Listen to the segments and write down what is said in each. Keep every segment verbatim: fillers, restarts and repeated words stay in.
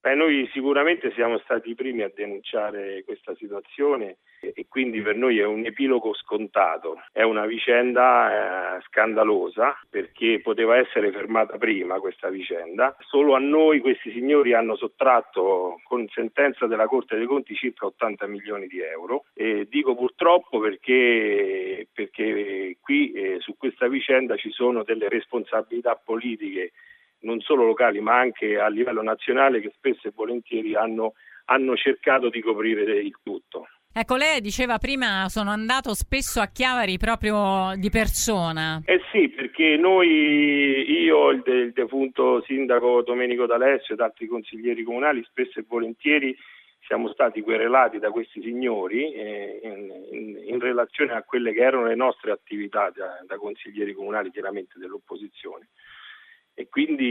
Beh, noi sicuramente siamo stati i primi a denunciare questa situazione e quindi per noi è un epilogo scontato, è una vicenda eh, scandalosa perché poteva essere fermata prima questa vicenda. Solo a noi questi signori hanno sottratto con sentenza della Corte dei Conti circa ottanta milioni di euro e dico purtroppo perché, perché qui eh, su questa vicenda ci sono delle responsabilità politiche non solo locali ma anche a livello nazionale che spesso e volentieri hanno, hanno cercato di coprire il tutto. Ecco, lei diceva prima sono andato spesso a Chiavari proprio di persona. Eh sì, perché noi, io, il, de, il defunto sindaco Domenico D'Alessio ed altri consiglieri comunali spesso e volentieri siamo stati querelati da questi signori eh, in, in, in relazione a quelle che erano le nostre attività da, da consiglieri comunali chiaramente dell'opposizione. E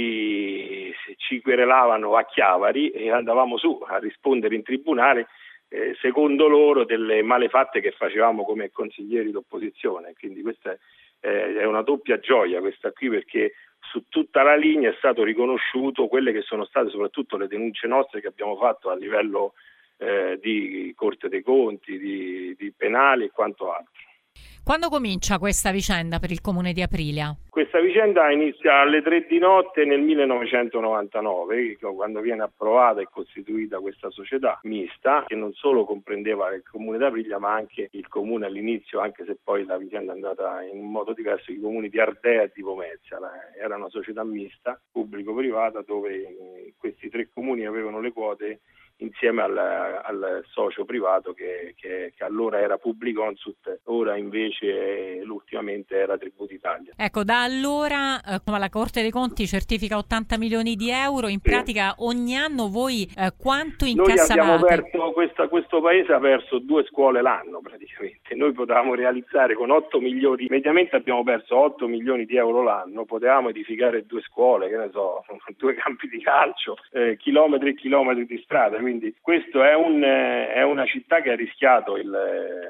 quindi ci querelavano a Chiavari e andavamo su a rispondere in tribunale eh, secondo loro delle malefatte che facevamo come consiglieri d'opposizione. Quindi questa è, eh, è una doppia gioia questa qui perché su tutta la linea è stato riconosciuto quelle che sono state soprattutto le denunce nostre che abbiamo fatto a livello eh, di Corte dei Conti, di, di penali e quanto altro. Quando comincia questa vicenda per il comune di Aprilia? Questa vicenda inizia alle tre di notte nel millenovecentonovantanove, quando viene approvata e costituita questa società mista, che non solo comprendeva il comune di Aprilia, ma anche il comune all'inizio, anche se poi la vicenda è andata in un modo diverso, i comuni di Ardea e di Pomezia. Era una società mista, pubblico-privata, dove questi tre comuni avevano le quote insieme al, al socio privato che, che, che allora era Publiconsult, ora invece ultimamente era Tributi Italia. Ecco, da allora eh, la Corte dei Conti certifica ottanta milioni di euro, in sì. pratica ogni anno voi eh, quanto incassavate? Noi abbiamo perso, questa, questo paese ha perso due scuole l'anno praticamente, noi potevamo realizzare con otto milioni, mediamente abbiamo perso otto milioni di euro l'anno, potevamo edificare due scuole, che ne so, due campi di calcio, eh, chilometri e chilometri di strada. Quindi questo è, un, è una città che ha rischiato il,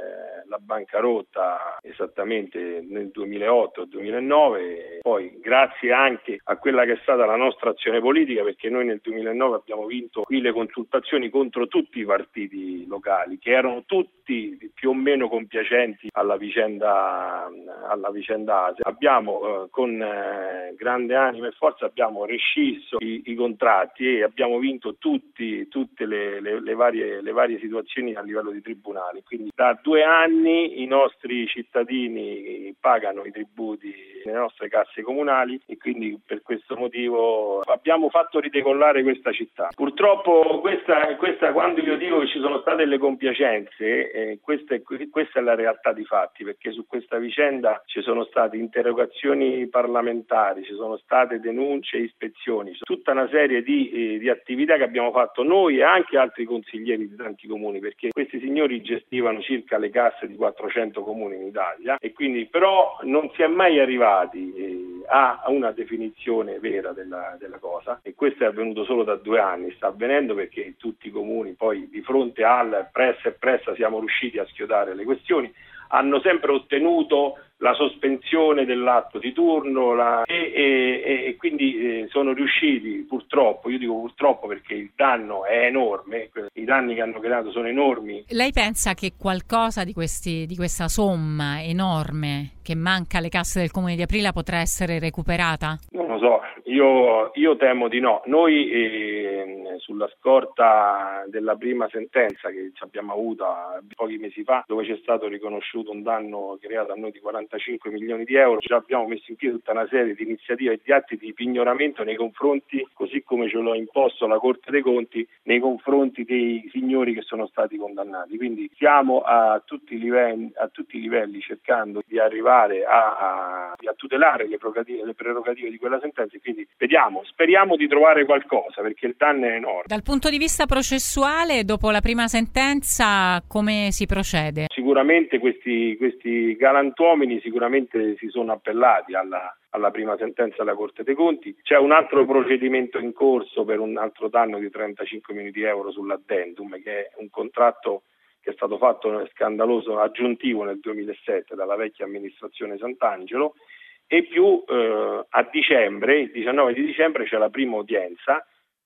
la bancarotta esattamente nel duemilaotto duemilanove, poi grazie anche a quella che è stata la nostra azione politica, perché noi nel duemilanove abbiamo vinto qui le consultazioni contro tutti i partiti locali, che erano tutti più o meno compiacenti alla vicenda, alla vicenda Asia. Abbiamo eh, con eh, grande anima e forza abbiamo rescisso i, i contratti e abbiamo vinto tutti, tutte le, le, le, varie, le varie situazioni a livello di tribunali. Quindi da due anni i nostri cittadini pagano i tributi nelle nostre casse comunali e quindi per questo motivo abbiamo fatto ridecollare questa città. Purtroppo questa, questa quando io dico che ci sono state le compiacenze, eh, questa, è, questa è la realtà di fatti, perché su questa vicenda ci sono state interrogazioni parlamentari, ci sono state denunce e ispezioni, tutta una serie di, eh, di attività che abbiamo fatto noi e anche altri consiglieri di tanti comuni, perché questi signori gestivano circa le casse di quattrocento comuni in Italia e quindi però non si è mai arrivati eh, a una definizione vera della, della cosa, e questo è avvenuto solo da due anni, sta avvenendo perché tutti i comuni poi di fronte al pressa e pressa siamo riusciti a schiodare le questioni, hanno sempre ottenuto la sospensione dell'atto di turno la, e, e, e quindi eh, sono riusciti purtroppo, io dico purtroppo perché il danno è enorme, i danni che hanno creato sono enormi. Lei pensa che qualcosa di, questi, di questa somma enorme che manca alle casse del Comune di Aprilia potrà essere recuperata? Non lo so, io, io temo di no. Noi eh, sulla scorta della prima sentenza che abbiamo avuto pochi mesi fa, dove c'è stato riconosciuto un danno creato a noi di quarantacinque milioni di euro, ci abbiamo messo in piedi tutta una serie di iniziative e di atti di pignoramento nei confronti, così come ce l'ho imposto la Corte dei Conti, nei confronti dei signori che sono stati condannati. Quindi stiamo a tutti i livelli, a tutti i livelli cercando di arrivare a, a, a tutelare le prerogative, le prerogative di quella sentenza e quindi vediamo, speriamo di trovare qualcosa perché il danno è enorme. Dal punto di vista processuale, dopo la prima sentenza, come si procede? Sicuramente questi, questi galantuomini sicuramente si sono appellati alla, alla prima sentenza della Corte dei Conti. C'è un altro procedimento in corso per un altro danno di trentacinque milioni di euro sull'addendum, che è un contratto che è stato fatto scandaloso aggiuntivo nel duemilasette dalla vecchia amministrazione Sant'Angelo, e più eh, a dicembre, il diciannove di dicembre, c'è la prima udienza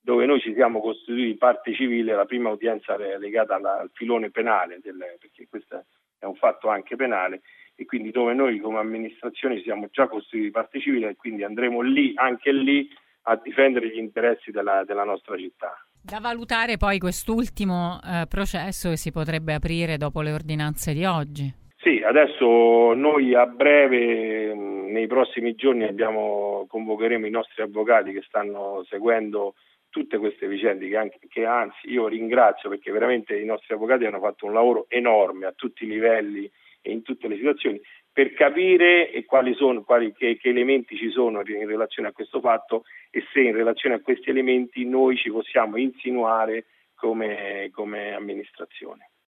dove noi ci siamo costituiti parte civile, la prima udienza legata alla, al filone penale, del, perché questo è un fatto anche penale, e quindi dove noi come amministrazione ci siamo già costituiti parte civile e quindi andremo lì, anche lì, a difendere gli interessi della, della nostra città. Da valutare poi quest'ultimo eh, processo che si potrebbe aprire dopo le ordinanze di oggi. Sì, adesso noi a breve, nei prossimi giorni, abbiamo, convocheremo i nostri avvocati che stanno seguendo tutte queste vicende, che, anche, che anzi io ringrazio, perché veramente i nostri avvocati hanno fatto un lavoro enorme a tutti i livelli e in tutte le situazioni, per capire e quali sono, quali, che, che elementi ci sono in relazione a questo fatto e se in relazione a questi elementi noi ci possiamo insinuare come, come amministrazione.